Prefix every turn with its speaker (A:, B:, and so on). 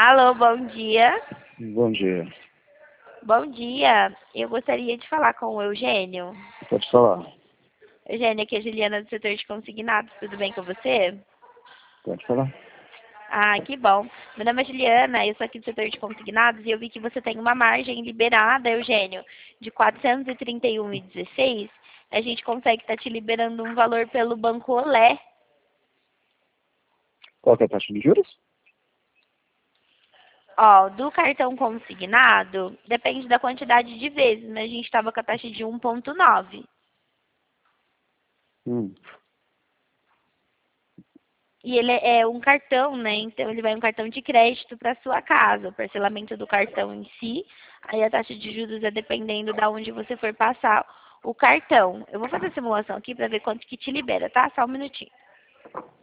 A: Alô, bom dia.
B: Bom dia.
A: Bom dia. Eu gostaria de falar com o Eugênio.
B: Pode falar.
A: Eugênio, aqui é a Juliana do setor de consignados. Tudo bem com você?
B: Pode falar.
A: Ah, que bom. Meu nome é Juliana, eu sou aqui do setor de consignados e eu vi que você tem uma margem liberada, Eugênio, de 431,16. A gente consegue estar te liberando um valor pelo Banco Olé.
B: Qual que é a taxa de juros?
A: Ó, do cartão consignado, depende da quantidade de vezes, mas a gente estava com a taxa de 1,9.
B: Hum.
A: E ele é um cartão, né? Então ele vai um cartão de crédito para sua casa, o parcelamento do cartão em si. Aí a taxa de juros é dependendo da onde você for passar o cartão. Eu vou fazer a simulação aqui para ver quanto que te libera, tá? Só um minutinho.